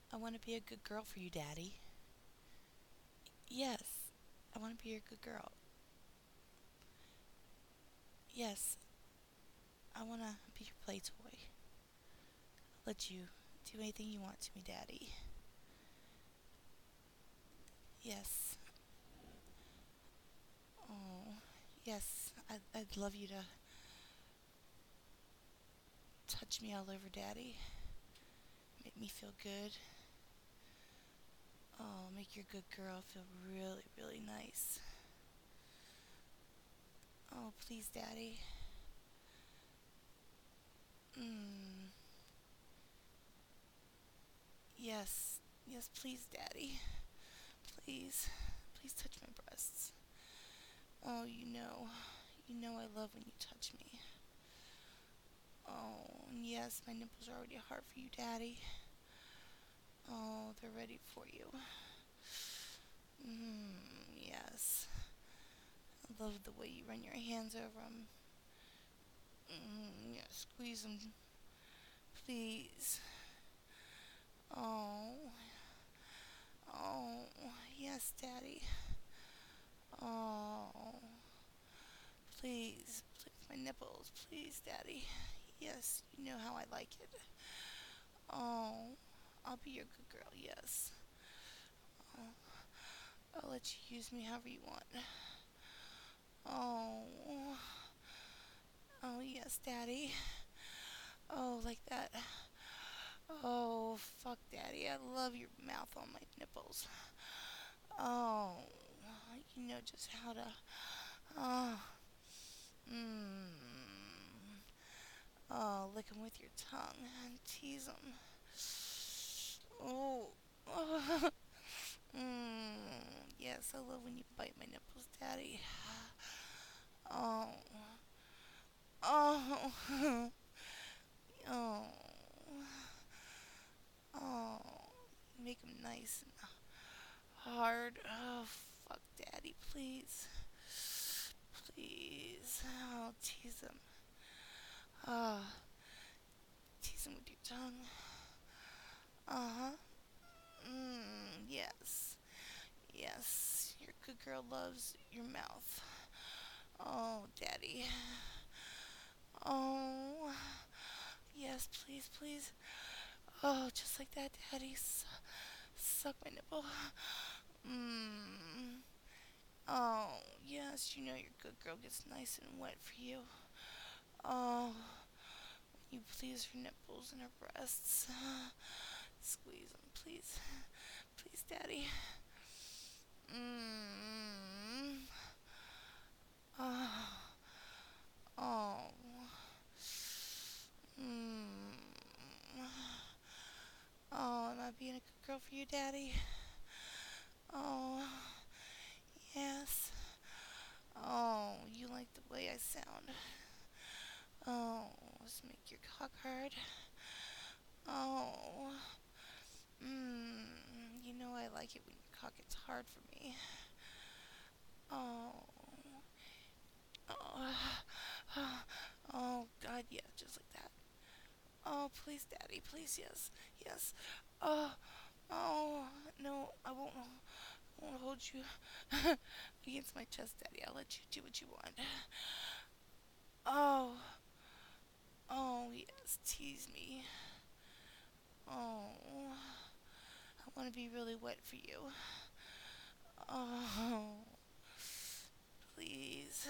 I want to be a good girl for you, Daddy. Yes, I want to be your good girl. Yes, I want to be your play toy. Let you do anything you want to me, Daddy. Yes. Oh, yes. I'd love you to touch me all over, Daddy. Make me feel good. Oh, make your good girl feel really, really nice. Oh, please, Daddy. Mmm. Yes. Yes, please, Daddy. Please. Please touch my breasts. Oh, you know. You know I love when you touch me. Oh, and yes, my nipples are already hard for you, Daddy. Oh, they're ready for you. Yes. I love the way you run your hands over them. Yeah, squeeze them, please. Oh, oh, yes, Daddy. Oh, please, please, my nipples, please, Daddy. Yes, you know how I like it. Oh, I'll be your good girl, yes. Oh, I'll let you use me however you want. Oh, oh, yes, Daddy. Oh, like that. Oh, fuck, Daddy. I love your mouth on my nipples. Oh, you know just how to. Oh, mmm. Oh, lick them with your tongue and tease them. Oh, oh. Yes, I love when you bite my nipples, Daddy. Oh, oh, oh, oh. Make them nice and hard. Oh, fuck, Daddy, please. Please. Oh, tease them. Oh, tease them with your tongue. Uh huh. Yes. Yes. Your good girl loves your mouth. Oh, Daddy. Oh. Yes, please, please. Oh, just like that, Daddy. Suck my nipple. Mmm. Oh, yes, you know your good girl gets nice and wet for you. Oh, you please her nipples and her breasts. Squeeze them, please. Please, Daddy. Mmm. Oh. Oh. Mmm. Oh, am I being a good girl for you, Daddy? Oh, yes. Oh, you like the way I sound. Oh, let's make your cock hard. Oh, you know I like it when your cock gets hard for me. Oh, oh, oh, God, yeah, just like that. Oh, please, Daddy, please, yes, yes. Oh, oh, no, I won't hold you against my chest, Daddy. I'll let you do what you want. Oh, oh, yes, tease me. Oh, I want to be really wet for you. Oh, please.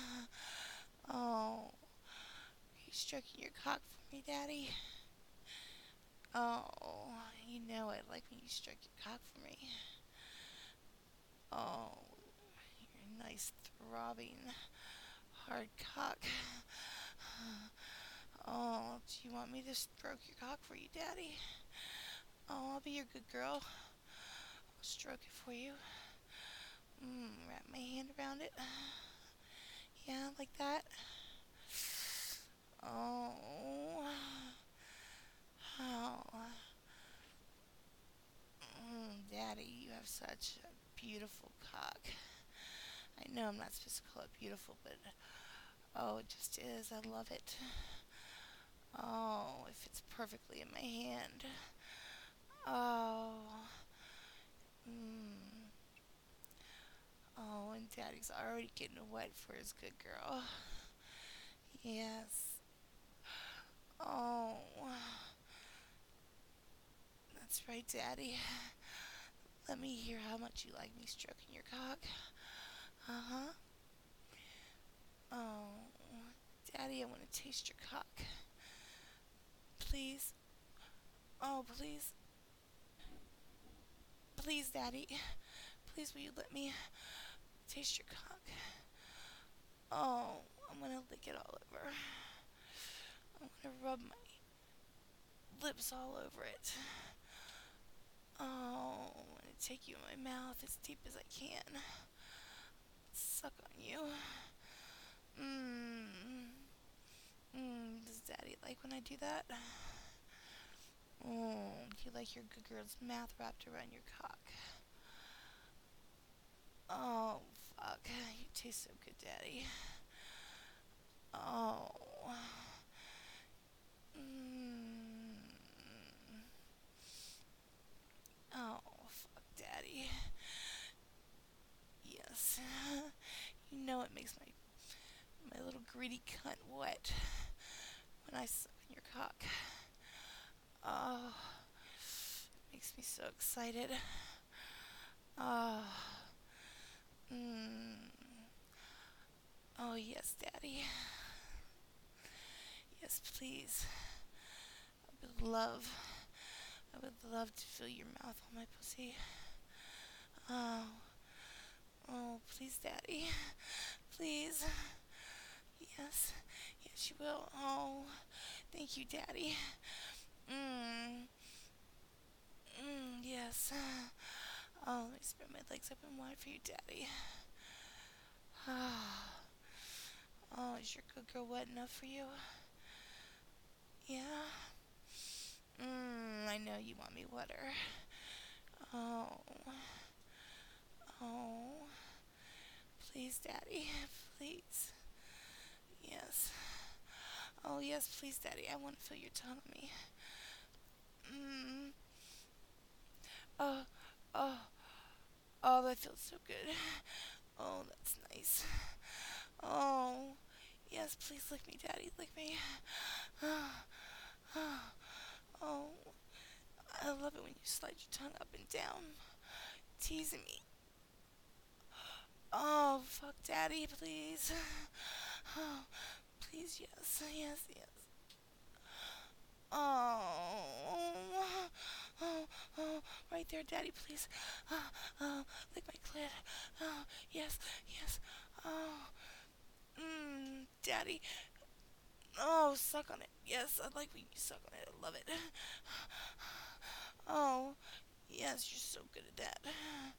Oh, are you stroking your cock for me, Daddy? Oh, you know I like when you stroke your cock for me. Oh, your nice throbbing hard cock. Oh, do you want me to stroke your cock for you, Daddy? Oh, I'll be your good girl. I'll stroke it for you. Wrap my hand around it. Yeah, like that. Oh, oh, Daddy, you have such a beautiful cock. I know I'm not supposed to call it beautiful, but oh, it just is. I love it. Oh, it fits perfectly in my hand. Oh, He's already getting wet for his good girl. Yes. Oh, that's right, Daddy. Let me hear how much you like me stroking your cock. Uh huh. Oh, Daddy, I want to taste your cock. Please. Oh, please. Please, Daddy. Please, will you let me taste your cock? Oh, I'm gonna lick it all over. I'm gonna rub my lips all over it. Oh, I'm gonna take you in my mouth as deep as I can. Suck on you. Mmm. Mmm. Does Daddy like when I do that? Oh, you like your good girl's mouth wrapped around your cock. Oh, fuck. You taste so good, Daddy. Oh. Mmm. Oh, fuck, Daddy. Yes. You know it makes my little greedy cunt wet when I suck on your cock. Oh, makes me so excited. Oh. Mmm. Oh, yes, Daddy. Yes, please. I would love, I would love to feel your mouth on my pussy. Oh. Oh, please, Daddy. Please. Yes. Yes, you will. Oh, thank you, Daddy. Mmm. Mmm, yes. Oh, let me spread my legs up and wide for you, Daddy. Oh, is your good girl wet enough for you? Yeah? I know you want me wetter. Oh. Oh. Please, Daddy. Please. Yes. Oh, yes, please, Daddy. I want to feel your tongue on me. Mmm. Oh. Oh. Oh, that feels so good. Oh, that's nice. Oh. Yes, please lick me, Daddy. Lick me. Oh. I love it when you slide your tongue up and down, teasing me. Oh, fuck, Daddy, please. Oh, please, yes, yes, yes. Oh, oh, oh, right there, Daddy, please. Lick my clit. Oh, yes, yes. Oh, Daddy. Oh, suck on it. Yes, I like when you suck on it. I love it. Oh, yes, you're so good at that.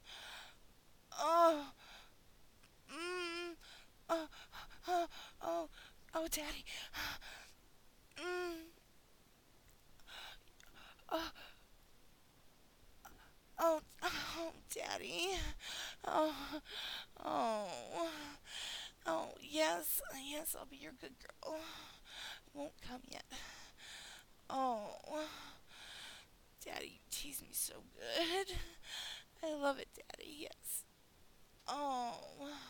Oh, mmm. Oh, oh, oh, oh, Daddy. Mmm. Oh, oh, oh, Daddy. Oh, oh, oh, yes, yes, I'll be your good girl. Won't come yet. Oh, Daddy, you tease me so good. I love it, Daddy, yes. Oh,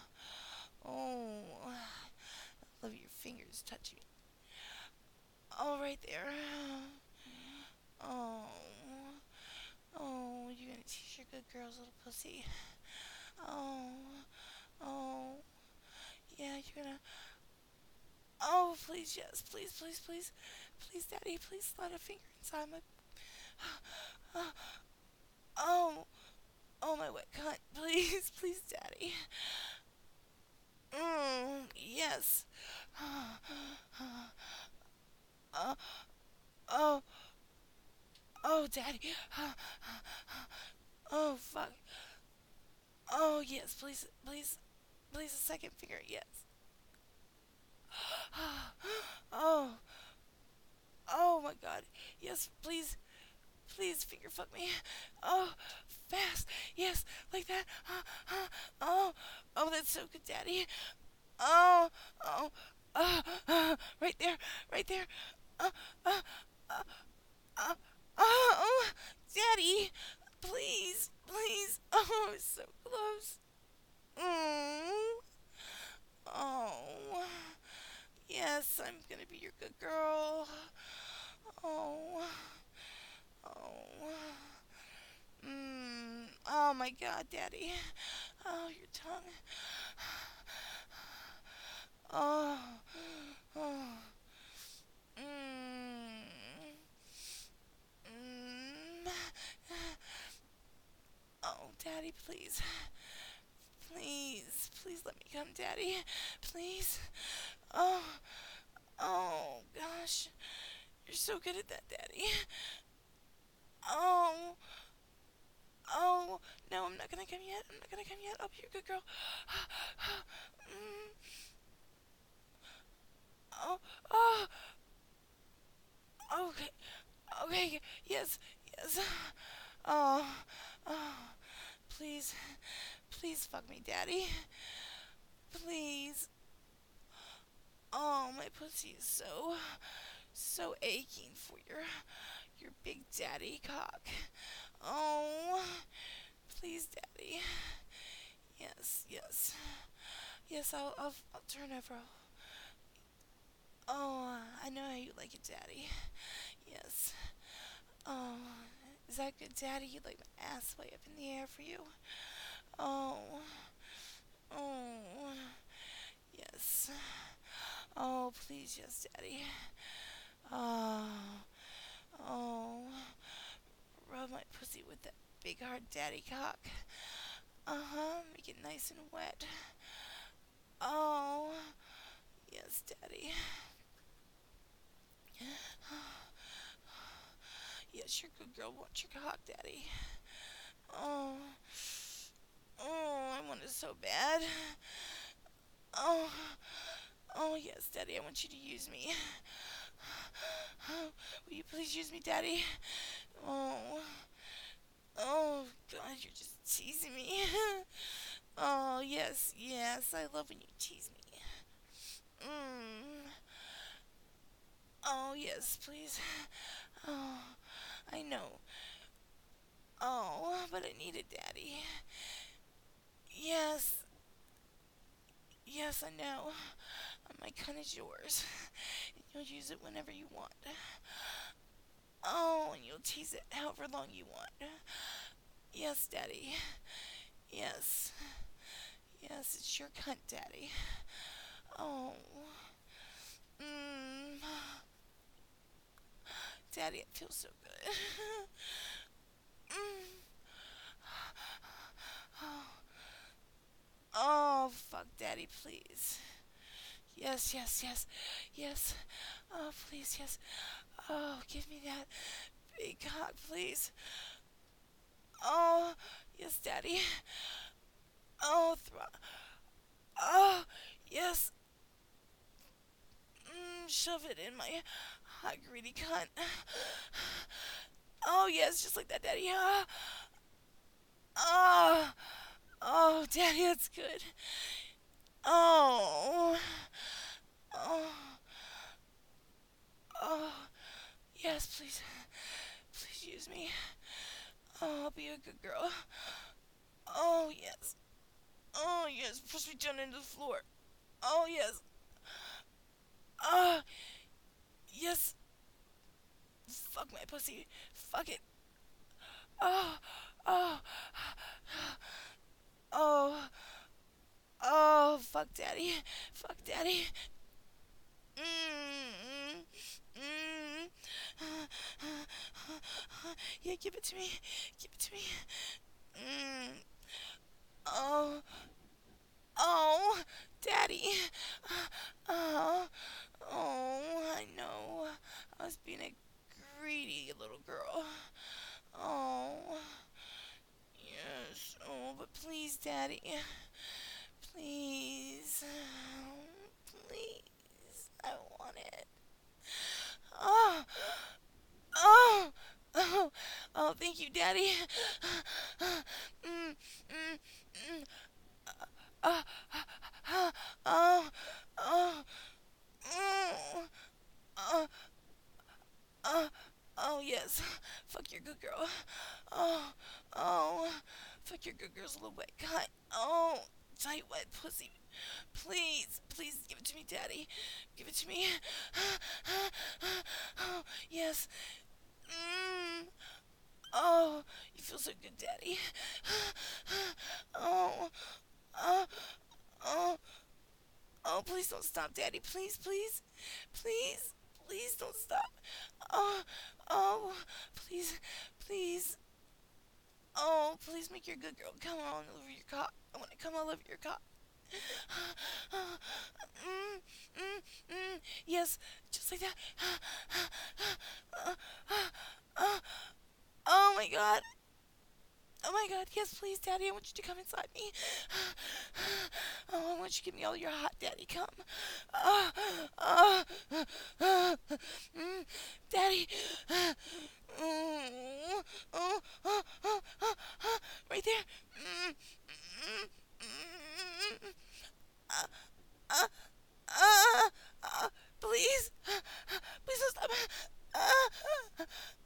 oh, I love your fingers touching me. Oh, right there. Oh, oh, you're gonna tease your good girl's little pussy. Oh, oh, yeah, you're gonna. Oh, please, yes, please, please, please, please, Daddy, please slide a finger inside my. Oh, oh, my wet cunt, please, please, Daddy. Yes. Oh, oh, oh, Daddy. Oh, fuck. Oh, yes, please, please, please, a second finger, yes. Oh, oh my God. Yes, please, please, finger fuck me. Oh, fast. Yes, like that. Oh, oh, that's so good, Daddy. Oh, oh, right there, right there. Uh, uh, uh, uh, oh, Daddy, please, please. Oh, I'm so close. Mm. I'm gonna be your good girl. Oh, oh, oh my God, Daddy. Oh, your tongue. Oh, oh, mm, mm. Oh, Daddy, please, please let me come, Daddy, please. Oh, oh, gosh, you're so good at that, Daddy. Oh, oh, no, I'm not gonna come yet. I'm not gonna come yet. I'll be your good girl. Mm, oh, oh, okay, okay, yes, yes. Oh, oh, please, please fuck me, Daddy. Please. Oh, my pussy is so aching for your big daddy cock. Oh, please, Daddy. Yes, yes, yes. I'll turn over. Oh, I know how you like it, Daddy. Yes. Oh, is that good, Daddy? You like my ass way up in the air for you? Oh, oh, yes. Oh, please, yes, Daddy. Oh, oh, rub my pussy with that big hard daddy cock. Uh-huh, make it nice and wet. Oh, yes, Daddy. Yes, you're a good girl. Watch your cock, Daddy. Oh, oh, I want it so bad. Oh, oh, yes, Daddy, I want you to use me. Oh, will you please use me, Daddy? Oh, oh, God, you're just teasing me. Oh, yes, yes, I love when you tease me. Mm. Oh, yes, please. Oh, I know. Oh, but I need it, Daddy. Yes, yes, I know. My cunt is yours. And you'll use it whenever you want. Oh, and you'll tease it however long you want. Yes, Daddy. Yes. Yes, it's your cunt, Daddy. Oh. Mmm. Daddy, it feels so good. mm. Oh. Oh, fuck, Daddy, please. Yes, yes, yes. Yes. Oh, please, yes. Oh, give me that big cock, please. Oh, yes, Daddy. Oh, oh, yes. Shove it in my hot, greedy cunt. Oh, yes, just like that, Daddy. Oh, oh, Daddy, that's good. Oh, oh, oh, yes, please. Please use me. Oh, I'll be a good girl. Oh, yes. Oh, yes. Push me down into the floor. Oh, yes. Oh, yes. Fuck my pussy. Fuck it. Oh, oh, oh, oh, fuck Daddy. Fuck Daddy. Mm, mm, yeah, give it to me. Give it to me. Mm, oh, oh, Daddy. Oh, oh, I know. I was being a greedy little girl. Oh, yes. Oh, but please, Daddy. Please. Please. I want it. Oh, oh, oh, oh, thank you, Daddy. Mm, mm, mm. Oh, oh, oh, oh, mm, oh, oh, oh, yes. Fuck your good girl. Oh, oh, fuck your good girl's little wet cunt. Oh, tight wet pussy. Please, please give it to me, Daddy. Give it to me. Oh, yes. Mm. Oh, you feel so good, Daddy. Oh, oh, oh, oh, please don't stop, Daddy. Please, please, please, please don't stop. Oh, oh, please, please. Oh, please make your good girl come all over your cock. I want to come all over your cock. Mm, mm, mm. Yes, just like that. Oh my god. Oh my god, yes, please, Daddy, I want you to come inside me. Oh, I want you to give me all your hot daddy cum. Uh, uh, Daddy. Mm, oh, oh, oh, oh, oh, right there. Mm, mm, mm, uh, uh, please. Please don't stop. Uh,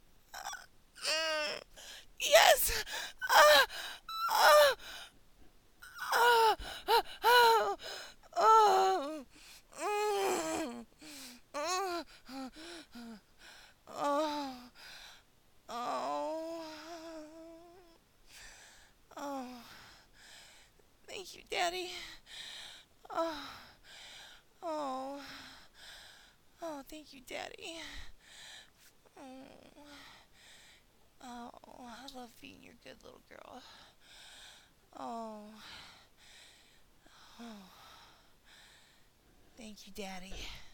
yes. Uh, uh, uh, oh, oh, mm, oh, oh, oh, oh. Thank you, Daddy. Oh, oh, oh, thank you, Daddy. Oh, oh, I love being your good little girl. Oh, oh, thank you, Daddy.